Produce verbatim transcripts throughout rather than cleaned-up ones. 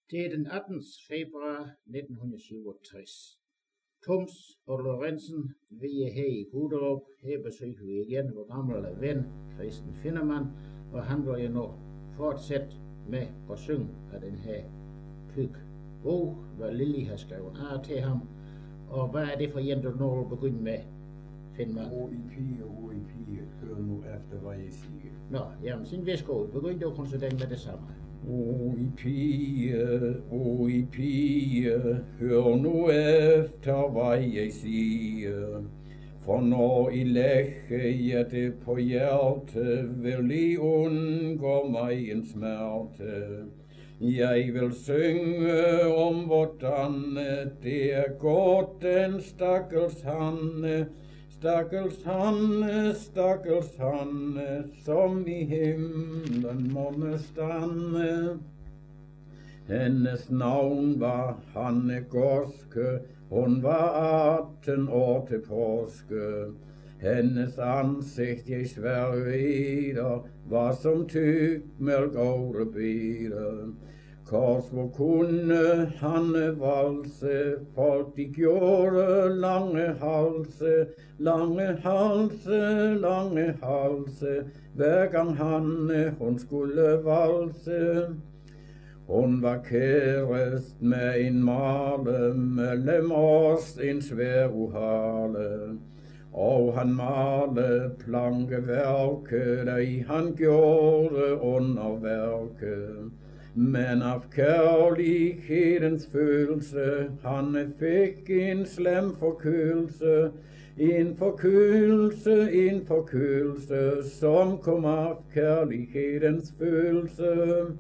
Det er den attende februar nitten syvogtres. Tums og Lorentzen, vi er her i Guderup. Her besøger vi igen vores gamle ven, Christen Finnermann, og han vil jo nu fortsætte med at synge af den her pyg bog, hvad Lili har skrevet af til ham. Og hvad er det for en, du når at begynde med, Finnermann? O i pige, o i pige, hør nu efter, hvad jeg siger. Nå, jamen, sin værsgo, begynd du kun så den med det samme. O i pige, o i pige, hør nu efter, hvad jeg siger. For når I lægger hjertet på hjerte, vil I undgå mig en smerte. Jeg vil synge om hvordan det er godt den stakkels Hanne, stakkels Hanne, stakkels Hanne, som i himlen måtte stande. Hendes navn var Hanne Gorske, hun var atten år til påske. Hendes ansigt jeg sværger var som tykmælk over bire. Kors hvor kunne Hanne valse, folk de gjorde lange halse, lange halse, lange halse, hver gang Hanne hun skulle valse. Hun var kærest med en male, mellem os en svær uhale. Og han malede plankeværket, der han gjorde underværket. Men af kærlighedens følelse, han fik en slem forkølelse, en forkølelse, en forkølelse, som kom af kærlighedens følelse.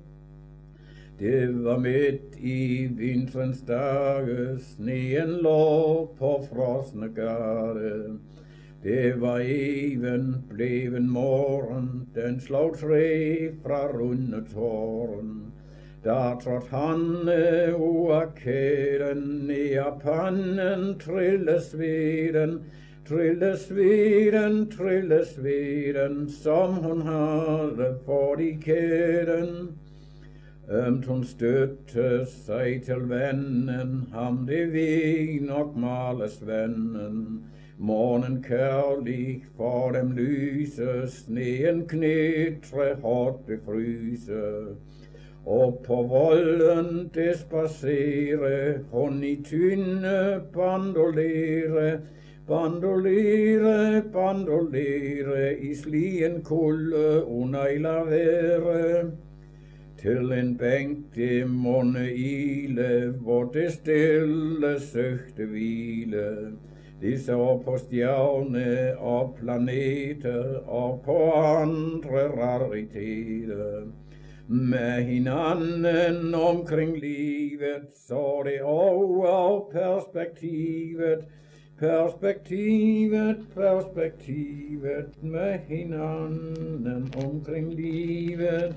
Det var midt i vinterens dage, sneen lå på frosne gade. Det var even bleven morgen, den slog træ fra runde tårn. Der trådte Hanne ud af kæden, ned af panden trille sveden, trille sveden, trille sveden, som hun havde fået i kæden. Ømt hun støtte sig til vennen, ham det ved nok males vennen. Morgen kærlig for dem lyse, sneen knitre hårdt befryse. Og på volden det spacere, hun i tynde bandolere, bandolere, bandolere, i slien kulde unejla være. Til en bænk det måne ile, hvor det stille søgte hvile. De så på stjerne og planeter og på andre rariteter. Med hinanden omkring livet, så det over perspektivet, perspektivet, perspektivet, med hinanden omkring livet.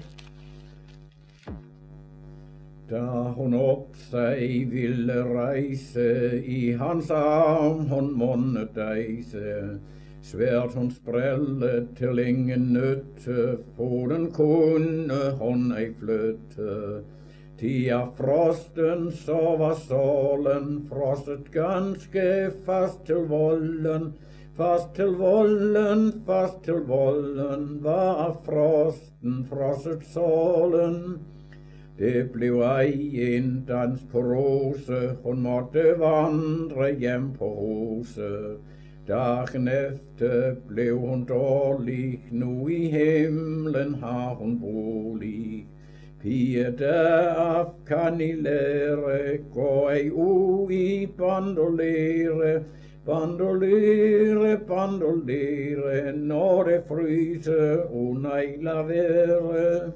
Da hun op sig ville rejse, i hans arm hun måtte dejse. Svært hun sprællet til ingen nytte, foden kunne hun ej flytte. Til af frosten så var solen frosset ganske fast til volden, fast til volden, fast til volden, var af frosten frosset solen. Det blev ej en dans på rose, hun måtte vandre hjem på hose. Dagen efter blev hun dårlig, nu i himlen har hun bolig. Pige deraf kan I lære, gå ej ud i bandolere, bandolere, bandolere, når det fryser, og nej la være.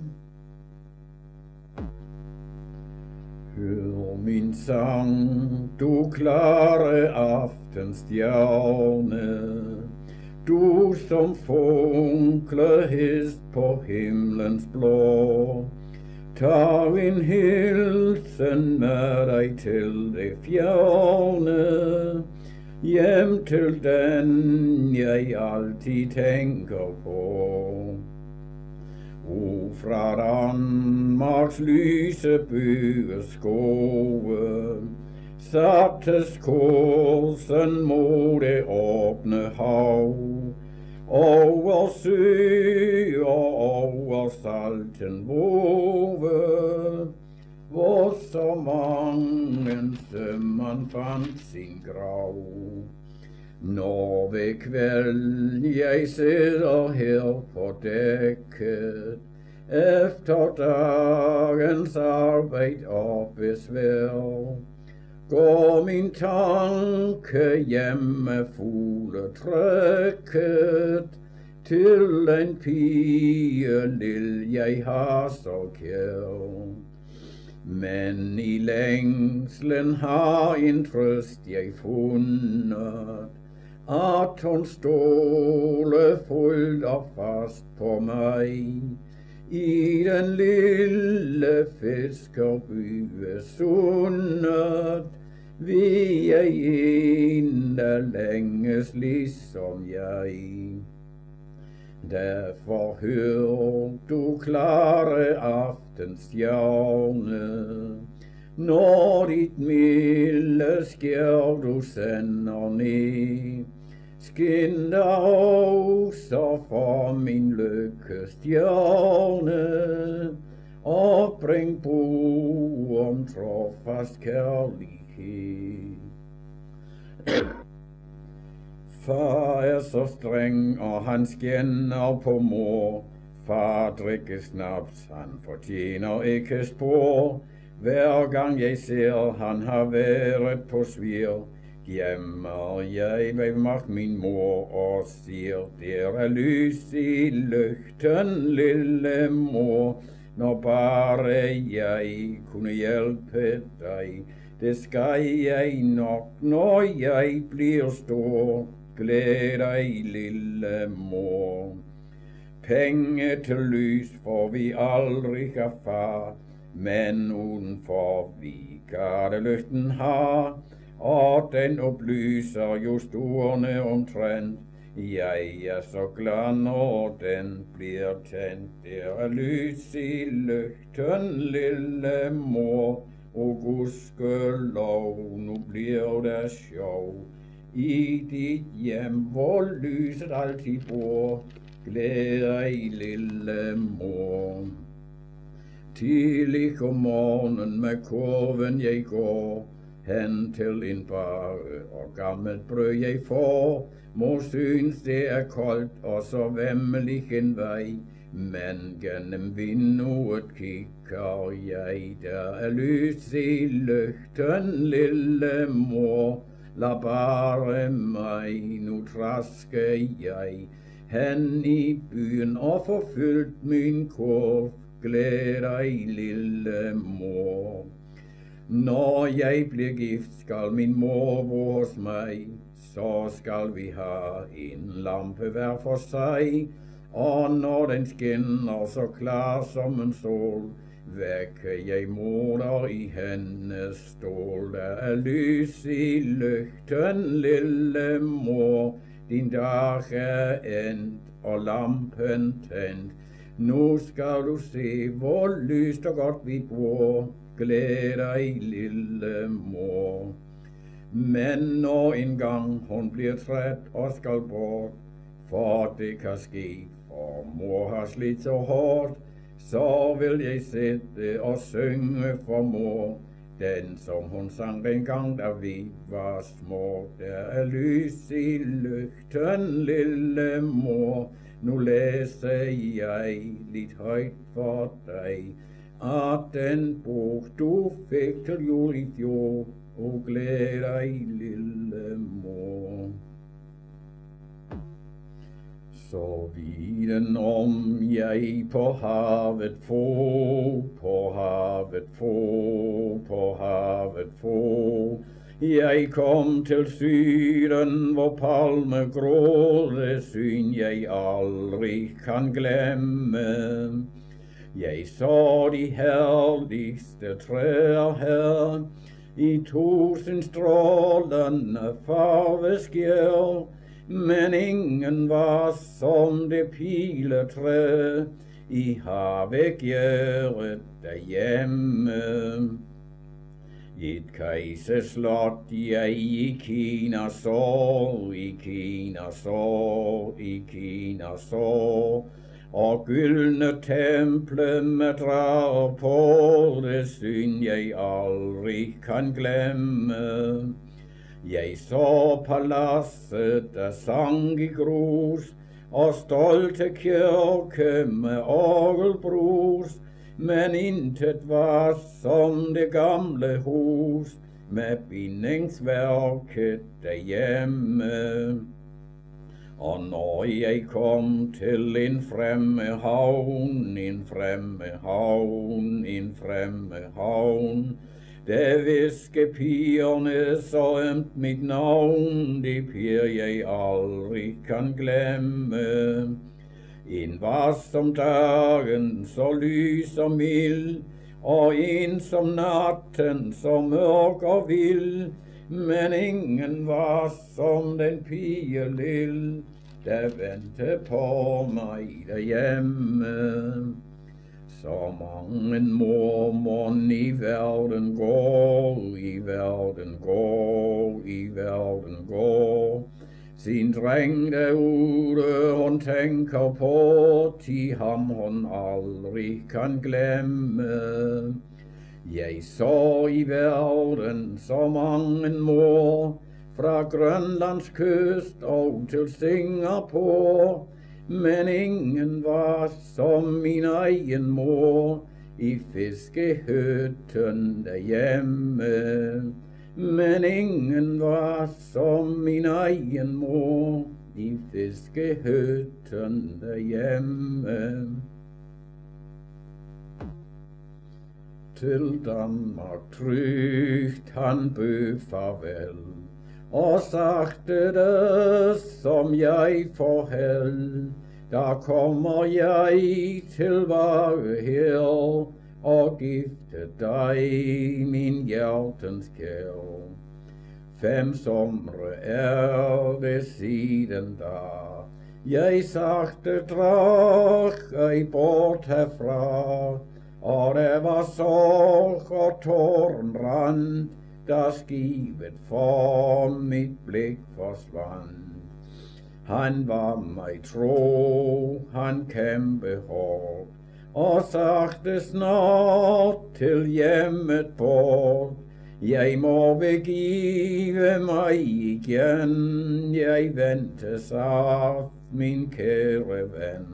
Hør min sang, du klare aftenstjerne, du som funklehest på himlens blå. Tag en hilsen med dig til det fjerne, hjem til den jeg altid tænker på. O fra Danmarks lyse bøgeskove sattes kursen mod det åbne hav, over sø og over salten våge, hvor så mangen sømand fandt sin grav. Når ved kvelden jeg sidder her på dækket, efter dagens arbejde og besvær, går min tanke hjemme fugletrækket til en pige lille jeg har så kær. Men i længslen har en trøst jeg fundet, at hun stole fuldt og fast på mig, i den lille fiskerby ved sundet, vi er en, der længes ligesom jeg. Derfor hør du klare aftenstjerne, når dit milde skær du sender ned, skin der også for min lykkestjerne, og bring bo om trofast kærlighed. Far er så streng, og han skænder på mor. Far drikker snaps, han fortjener ikke spor. Hver gang jeg ser, han har været på svir, gemmer jeg ved magt min mor og siger, der er lys i lygten, lille mor. Når bare jeg kunne hjælpe dig, det skal jeg nok, når jeg bliver stor. Glæd dig, lille mor. Penge til lys får vi aldrig af far, men udenfor vi gardelygten har, og den oplyser jo storene omtrent. Jeg er så glad, når den bliver tændt. Der er lys i lygten, lille mor, og gudskelov, nu bliver det sjov. I dit hjem, hvor lyset altid bor, glæd dig, lille mor. Tidlig om morgenen med kurven jeg går, hen til en bare og gammelt brød jeg får. Mor synes det er koldt og så væmmelig en vej, men gennem vinduet kigger jeg, der er lys i lygten, lille mor. Lad bare mig, nu traske jeg hen i byen og få fyldt min kurv. Glæd dig, lille mor. Når jeg bliver gift, skal min mor bo hos mig, så skal vi have en lampe hver for sig, og når den skinner så klar som en sol, vækker jeg moder i hendes stol. Der er lys i lygten, lille mor, din dag er endt og lampen tændt. Nu skal du se, hvor lyst og godt vi bor. Glæd dig, lille mor. Men når engang hun bliver træt og skal bort, for det kan ske, for mor har slidt så hårdt, så vil jeg sætte og synge for mor, den som hun sang dengang, da vi var små. Der er lys i lygten, lille mor, nu læser jeg lidt højt for dig, at den bog du fik til jul i fjor, og glæd dig, lille mor. Så viden om jeg på havet få, på havet få, på havet få. Jeg kom til syden, hvor palme grå, det syn jeg aldrig kan glemme. Jeg så de herligste træer her, i tusind strålende farveskær, men ingen var som det piletræ, I har vækgjøret derhjemme. Et kejserslot jeg i Kina så, i Kina så, i Kina så, og gyldne temple med drager på, det syn jeg aldrig kan glemme. Jeg så paladset, der sang i grus, og stolte kirke med orgelbrus, men intet var som det gamle hus, med bindingsværket derhjemme. Og når jeg kom til en fremme havn, en fremme havn, en fremme havn, der viske pigerne så ømt mit navn, det piger jeg aldrig kan glemme. En var som dagen, så lys og mild, og en som natten, så mørk og vild, men ingen var som den pige lille, der ventede på mig derhjemme. Så mange mormon i verden går, i verden går, i verden går. Sin dreng derude hun tænker på, ti ham hun aldrig kan glemme. Jeg så i verden så mange mor, fra Grønlands kyst og til Singapore, men ingen var som min egen mor i fiskehytten derhjemme. Men ingen var som min egen mor i fiskehytten derhjemme. Til Danmark trygt han bød farvel, og sagte det, som jeg forhæld. Der kommer jeg tilbage her, og gifte dig, min hjertens kær. Fem somre er det siden da, jeg sagte drak ej bort herfra, og der var sorg og tåren rand, da skibet for mit blik forsvandt. Han var mig tro, han kæmpe hårdt, og sagte snart til hjemmet bort. Jeg må begive mig igen, jeg ventes af min kære ven.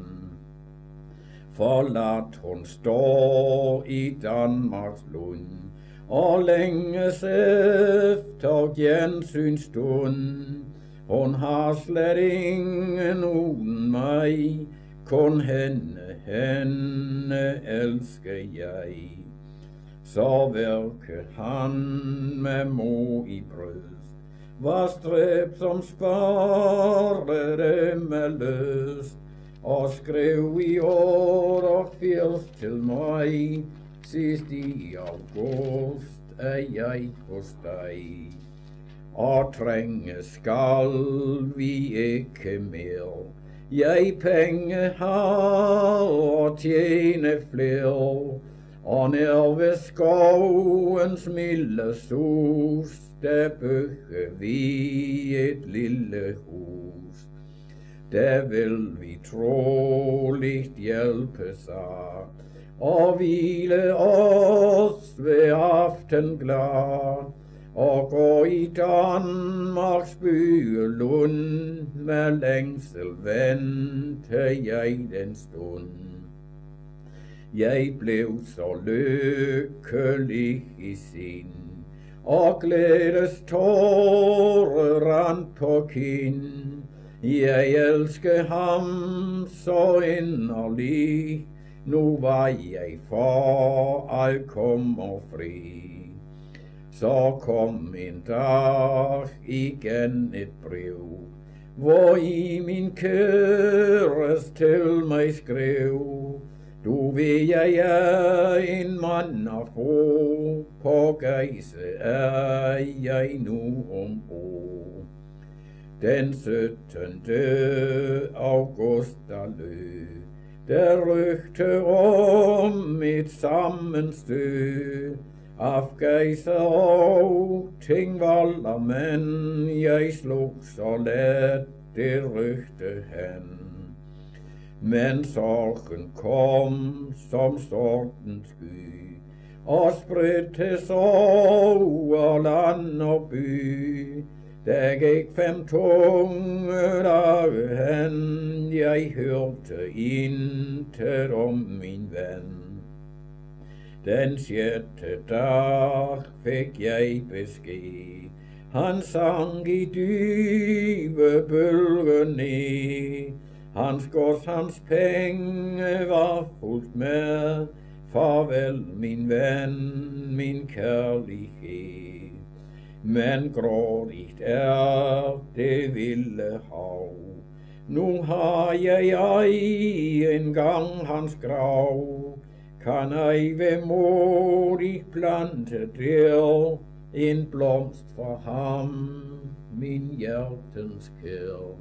Forladt hun står i Danmarks lund, og længes efter gensynstund. Hun har slet ingen uden mig, kun hende, hende elsker jeg. Så virke han med mo i bryst, var stræbt som sparede med lyst, og skrev i otteogfirs til mig, sidst i august er jeg hos dig. Og trænge skal vi ikke mere, jeg penge har og tjene flere, og nær ved skovens milde sus, der bygger vi et lille hus. Der vil vi troligt hjælpes af, og hvile os ved aften glad, og gå i Danmarks bylund, med længsel vente jeg den stund. Jeg blev så lykkelig i sind, og glædes tårer rand på kind. Jeg elsker ham så inderligt, nu var jeg for alt kommer fri. Så kom en dag igen et brev, hvor i min kæres til mig skrev. Du ved jeg er en mand at få, på Gejse er jeg nu ombord. Den syttende august der løb, der rygte om et sammenstød af gejser og tingvolder, men jeg slog så let det rygte hen. Men sorgen kom som sortens sky og spredtes over land og by. Der gik fem tunge dage hen, jeg hørte intet om min ven. Den sjette dag fik jeg besked, han sang i dybe bølger ned. Hans gods, hans penge var fuldt med, farvel min ven, min kærlighed. Men grådigt er det vilde hav, nu har jeg ej engang hans grav. Kan ej vemodigt plante der en blomst for ham, min hjertens kær.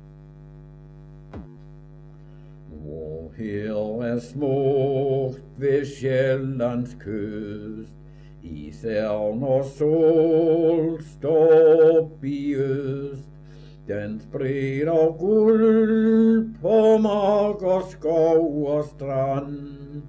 Hvor her er smukt ved Sjællands kyst, især når sol står op i øst. Den spreder guld på mark og skov og strand,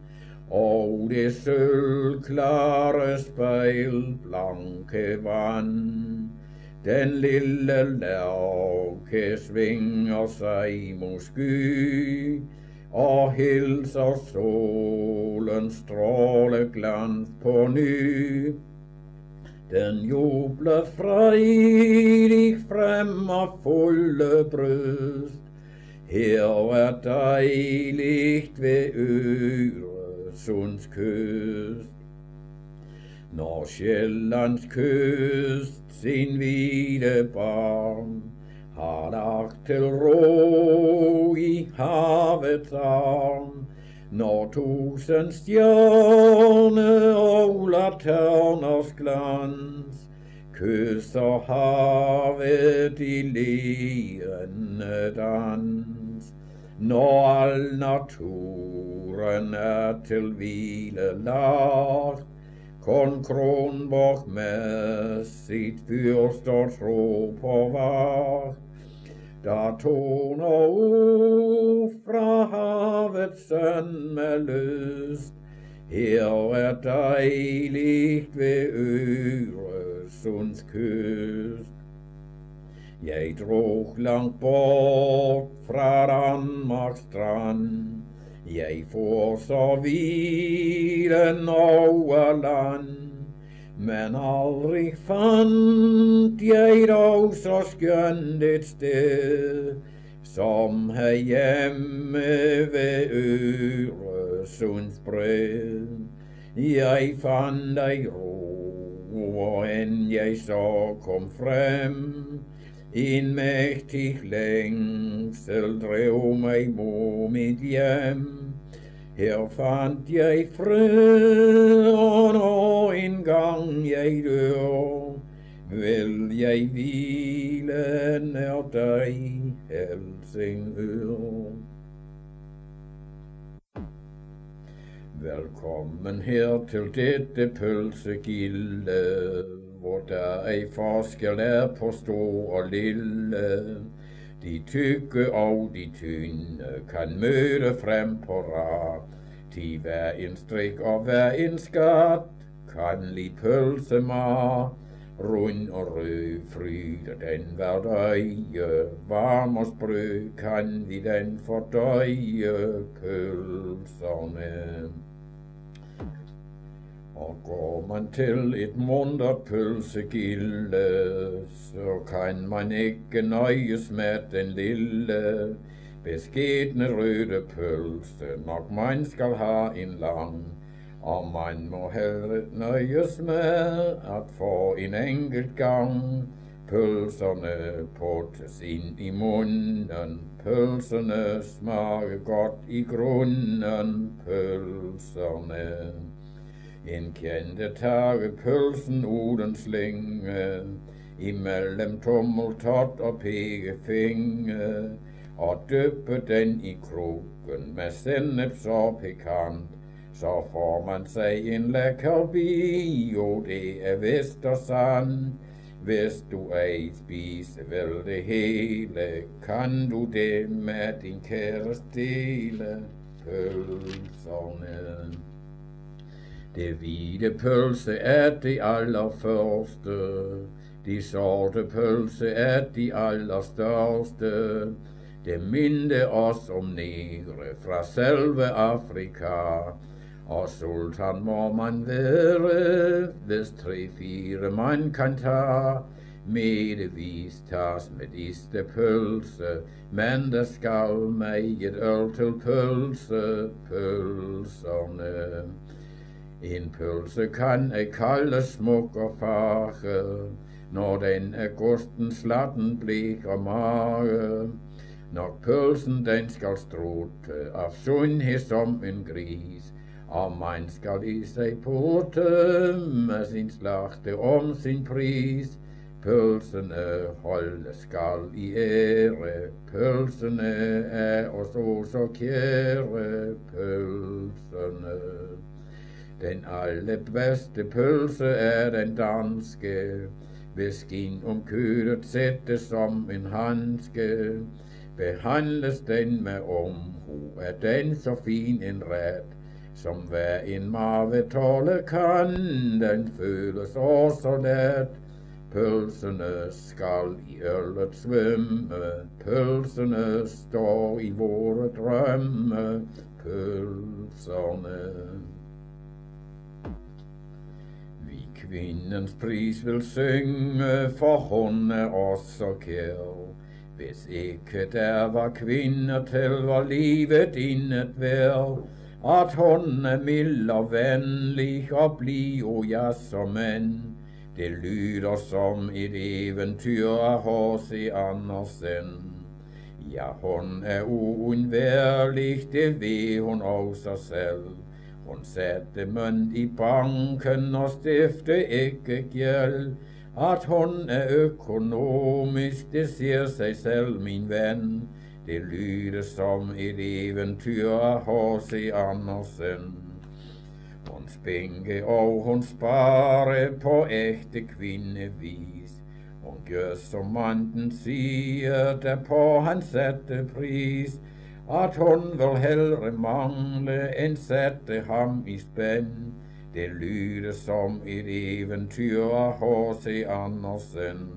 og det sølvklare spejlblanke vand. Den lille lærke svinger sig mod sky og hilser solens stråleglans på ny. Den jubler frejdig frem af fulde bryst. Her er dejligt ved Øresunds kyst. Når Sjællands kyst sin hvide barn har lagt til ro i havets arm, når tusind stjerne og laterners glans kysser havet i lirende dans, når al naturen er til hvile lagt, kun Kronborg med sit fyrst og tro på vagt. Der toner ud fra havets søn med lyst. Her er dejligt ved Øresunds kyst. Jeg drog langt bort fra Danmarks strand. Jeg for så viden over land, men aldrig fandt jeg dog så skønt et sted, som herhjemme ved Øresunds bred. Jeg fandt ej ro, hvor end jeg så kom frem. En mægtig længsel drev mig mod mit hjem. Her fandt jeg fred, og når engang jeg dør, vil jeg hvile nær dig, Helsingør. Velkommen her til dette pølsegilde, hvor der ej forskel er på stor og lille. De tykke og de tynde kan møde frem på rad. Til hver en strik og hver en skat kan lide pølsemad. Rund og rød fryder den hverdøje, varm og sprø kan vi den fordøje pølserne. Og går man til et muntert pølsegilde, så kan man ikke nøjes med den lille, beskedne røde pølse, nok man skal have en lang. Og man må hellere nøjes med at få en enkelt gang pølserne puttes ind i munden. Pølserne smager godt i grunden, pølserne. En kendte tage pølsen uden slinge, imellem tommeltot og pegefinge, og dyppe den i krukken med sennep så pikant, så får man sig en lækker bio, det er vist og sandt. Hvis du ej spise vel det hele, kan du det med din kæreste dele pølserne. Det hvide pølse er det allerførste, de sorte pølse er de allerstørste. Det minde os om negre fra selve Afrika, og sultan må man være, hvis tre-fire man kan ta. Medevis tas med disse pølse, men det skal meget øl til pølse, pølserne. En pølse kan ej kalde smuk og farge, når den er gusten slatten blik og mage. Nok pølsen den skal strutte af sundhed som en gris, og man skal i sig putte med sin slagte om sin pris. Pølsene holde skal i ære, pølsene er os så kære, pølsene. Den allerbedste pølse er den danske, hvis skin om kødet sættes som en handske. Behandles den med omhu, er den så fin en ret, som hver en mave tåle kan, den føles også let. Pølsene skal i øllet svømme, pølsene står i vore drømme, pølserne. Vi kvindens pris vil synge, for hun er også kær. Hvis ikke der var kvinder til, var livet indet værd. At hun er mild og venlig og blid og ja som mænd. Det lyder som et eventyr af H C Andersen. Ja, hun er uundværlig, det ved hun også selv. Hun satte mønt i banken og stifte ikke gæld. At hun er økonomisk, det siger sig selv, min ven. Det lyder som et eventyr af H C Andersen. Hun spænke og hun spare på ægte kvindevis. Hun gør som manden siger, der på han satte pris. At hun vil hellere mangle, end sætte ham i spænd. Det lyder som et eventyr af H C Andersen.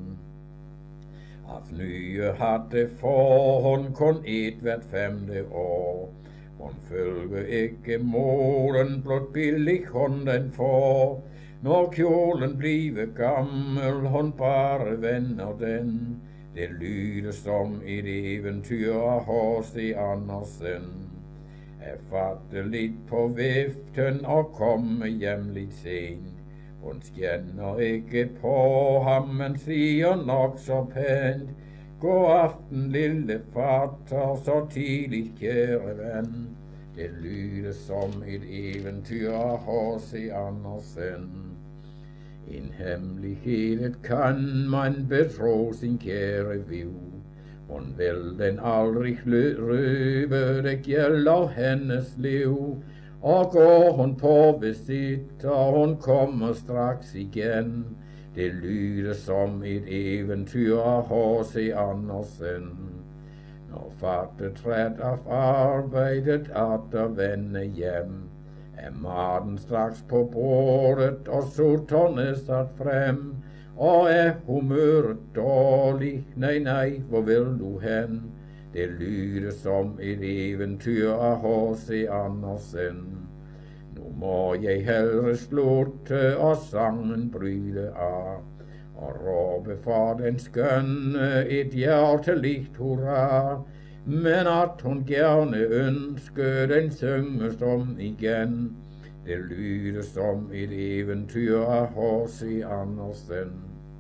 Af nye hatte får hun kun et hvert femte år. Hun følger ikke moden, blot billig hun den får. Når kjolen bliver gammel, hun bare vender den. Det lyder som et eventyr af H C Andersen. Jeg fatte lidt på viften og komme hjem lidt sent. Hun skjænder ikke på ham, men siger nok så pænt. God aften, lille fatter, så tidligt, kære ven. Det lyder som et eventyr af H C Andersen. En hemmelighed kan man betro sin kære viv. Hun vil den aldrig røbe, det gælder hendes liv. Og går hun på visit, og hun kommer straks igen. Det lyder som et eventyr af H C Andersen. Når fatte træt af arbejdet, atter vende hjem, er maden straks på bordet, og sutterne sat frem. Og er humøret dårlig, nej nej, hvor vil du hen? Det lyder som et eventyr af H C Andersen. Nu må jeg hellere slutte, og sangen bryde af, og råbe for den skønne et hjerteligt hurra. Men at hun gerne ønsker, den synges om igen. Det lyder som et eventyr af H C Andersen.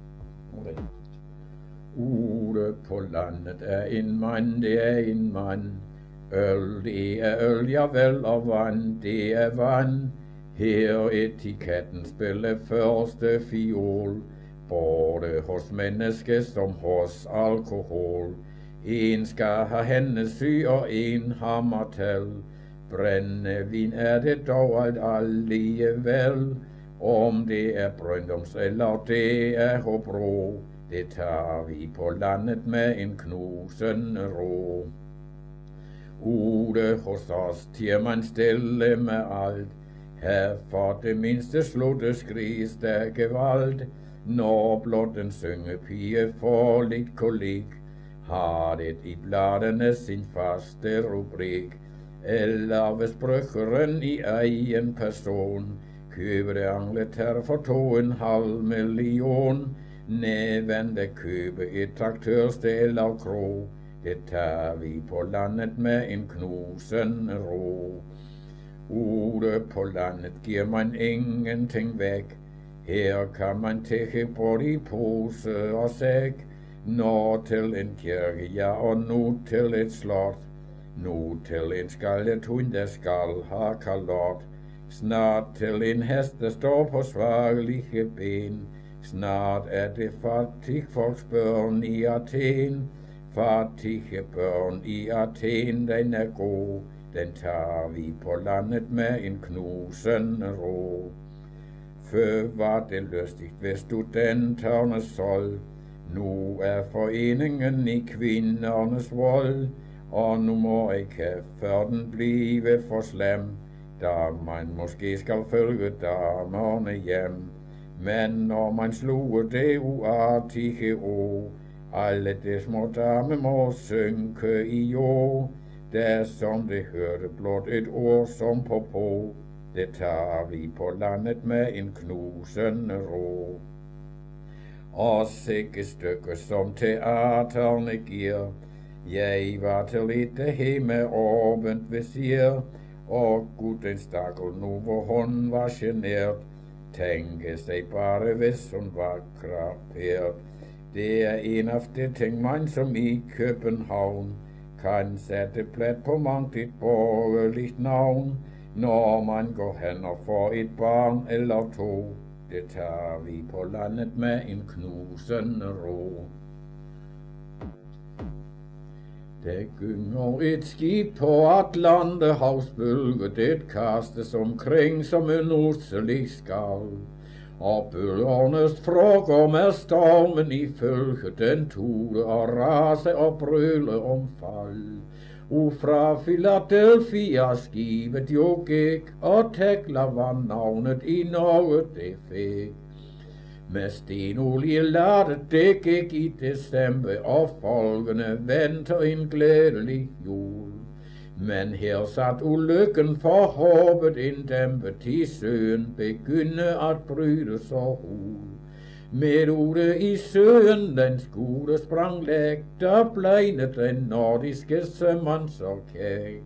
Ude på landet er en mand, det er en mand. Øl, det er øl, ja vel, og vand, det er vand. Her etiketten spiller første fiol, både hos menneske som hos alkohol. En skal ha hende syg, og en hammertal. Brændevin er det dog alt alligevel. Om det er Brøndums eller det er Hobro, det tager vi på landet med en knusende ro. Ude hos os tier man stille med alt. Her for det mindste slutte skris der gevald. Når blot en syngepige får lidt kolik, har det i bladene sin faste rubrik. Eller hvis brygeren i egen person køber Angleterre for to en halv million, nødvendig købe et traktørstel af kro, det tager vi på landet med en knusende ro. Ude på landet giver man ingenting væk, her kan man tække både i pose og sæk. Nå til en kirke, ja, og nu til et slot, nu til en skaldet hund, der skal ha kalot. Snart til en hest, der står på svagelige ben, snart er det fattig folks børn i Athen. Fattige børn i Athen, den er god, den tager vi på landet med en knusende ro. Før var det lystigt ved studenternes sold, nu er foreningen i kvindernes vold, og nu må ikke før den blive for slem, da man måske skal følge damerne hjem. Men når man sluger det uartige ord, alle de små damer må synke i jord, der som det hørte blot et ord som på på, det tager vi på landet med en knusende ro. Og sikke stykker som teaterne giver, jeg var til lidt hjemme åbent visir, og guden stakkel nu hvor hun var genert, tænke sig bare hvis hun var krapert. Det er en af de ting man som i København kan sætte plet på mangt et borgerligt navn, når man går hen og får et barn eller to, det tager vi på landet med en knusende ro. Der gynger et skib på Atlanterhavsbølge, det kastes omkring som en uselig skal. Og bølgernes fråger med stormen i følge, den tude og rase og brøle om fald. Og fra Philadelphia skibet jo gik, og Tekla var navnet i Norge det fik. Med stenolie ladet det gik i december, og folkene venter en glædelig jul. Men her sat ulykken for håbet inddæmpet i søen, begynde at bryde så hul. Med ude i søen den skude sprang læg, der blegnede den nordiske sømand så kæk.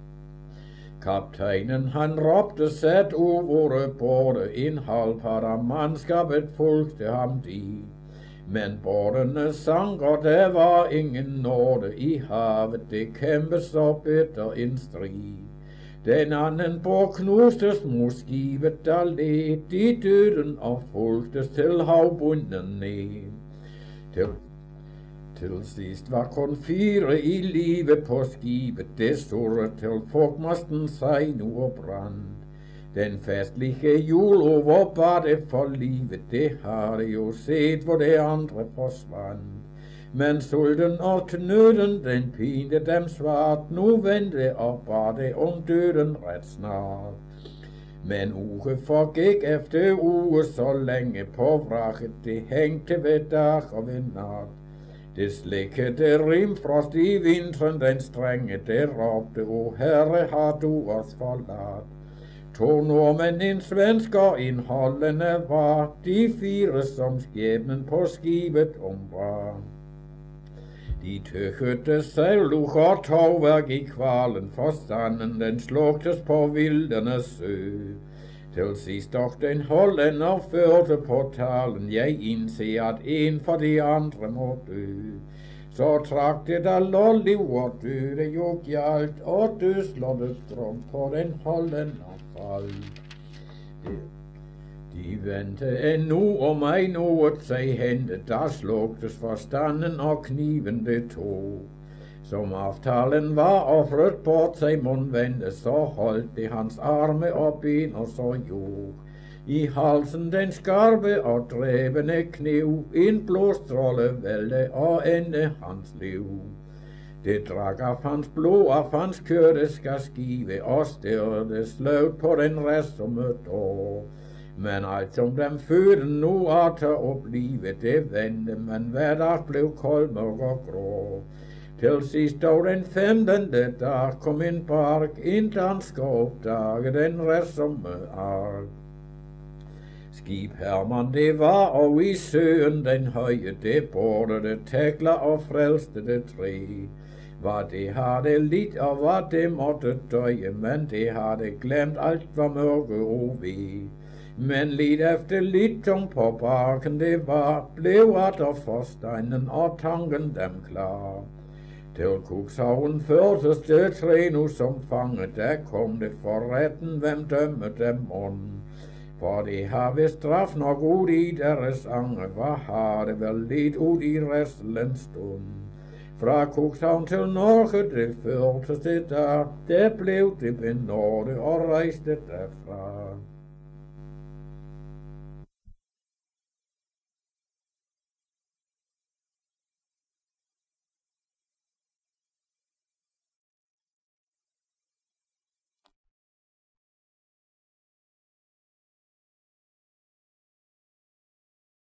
Kaptajnen han råbte sæt uvore både, en halv par af mandskabet fulgte ham de. Men bådene sank, og der var ingen nåde i havet, det kæmpede så bitter en strid. Den anden bord knustes mod skibet, der led i døden og fulgtes til havbunden ned. Til, til sidst var kun fire i live på skibet, det surrede til fogmasten sig nu og brand. Den festlige jul over var det for livet, det har jeg jo set, hvor det andre forsvandt. Men sulten og nøden, den pinte dem svart, nu vendte og bar det om døden ret snart. Men uge forgik efter uge, så længe på vraket, det hængte ved dag og ved nat. Det slikkede rimfrost i vinteren, den strenge, det råbte, o herre, har du os forladt. To nordmænd, en svensk og en hollænder var, de fire som skæbnen på skibet ombar. De tøkkede sejlug og tovværk i kvalen, for standen den slugtes på vildernes sø. Til sidst dog den hollænder førte på talen, jeg indser at en for de andre må dø. Så trak det der lolliv og døde jo gjalt, og dødslådet drum på den hollænder fald. De vente endnu om ej noget sig hente, der slugtes forstanden og kniven det tog. Som aftalen var offret bort sig mundvendte, så holdt det hans arme og ben og så jord. I halsen den skarpe og dræbende kniv, en blodstråle vælte og ende hans liv. Det drak af hans blod, af hans kørte skal skive, og styrte slut på den rest som et år. Men alt som dem fødte nu at tage op livet, det vendte, men hver dag blev kold, mørk og grå. Til sidst dog den femtende dag kom en bark, en dansk opdage den rest som ark. Skib Herman det var, og i søen den høje, det bordede tækler og frelste det træ. Hvad det havde lidt, og hvad det måtte døje, men det havde glemt alt, hvad mørke og ved. Men lidt efter lidt tung på barken det var, blev atter forsteinen og tanken dem klar. Til Cuxhaven førtes det tre nu som fange, der kom det for retten, hvem dømme dem ond. For det har vist straf nok ud i deres ange, hvad har det vel lidt ud i restlens stund. Fra Cuxhaven til Norge det førtes det der, der blev det benådet og rejste derfra.